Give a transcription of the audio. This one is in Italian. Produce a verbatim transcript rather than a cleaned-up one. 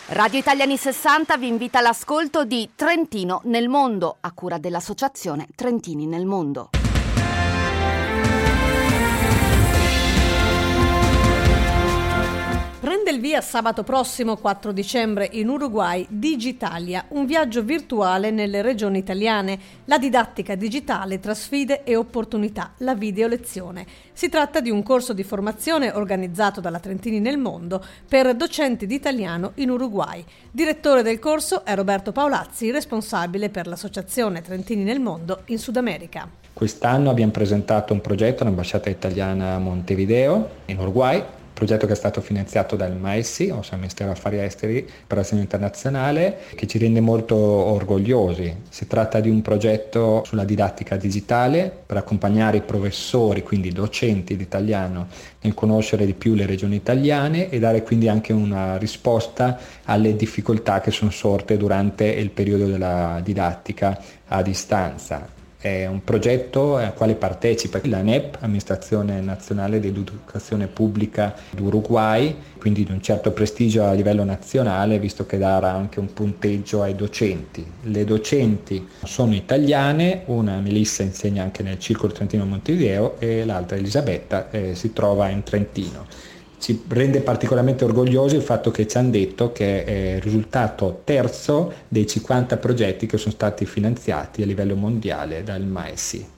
Radio Italia Anni sessanta vi invita all'ascolto di Trentino nel mondo, a cura dell'associazione Trentini nel mondo. Prende il via sabato prossimo quattro dicembre in Uruguay Digitalia, un viaggio virtuale nelle regioni italiane, la didattica digitale tra sfide e opportunità, la videolezione. Si tratta di un corso di formazione organizzato dalla Trentini nel mondo per docenti di italiano in Uruguay. Direttore del corso è Roberto Paolazzi, responsabile per l'associazione Trentini nel mondo in Sud America. Quest'anno abbiamo presentato un progetto all'ambasciata italiana a Montevideo in Uruguay, progetto che è stato finanziato dal M A E S I, ossia il Ministero degli Affari Esteri per l'azione internazionale, che ci rende molto orgogliosi. Si tratta di un progetto sulla didattica digitale per accompagnare i professori, quindi docenti di italiano, nel conoscere di più le regioni italiane e dare quindi anche una risposta alle difficoltà che sono sorte durante il periodo della didattica a distanza. È un progetto al quale partecipa la N E P, Amministrazione Nazionale dell'Educazione Pubblica d'Uruguay, quindi di un certo prestigio a livello nazionale, visto che darà anche un punteggio ai docenti. Le docenti sono italiane, una Melissa insegna anche nel Circolo Trentino Montevideo e l'altra Elisabetta eh, si trova in Trentino. Ci rende particolarmente orgogliosi il fatto che ci hanno detto che è risultato terzo dei cinquanta progetti che sono stati finanziati a livello mondiale dal M A E S I.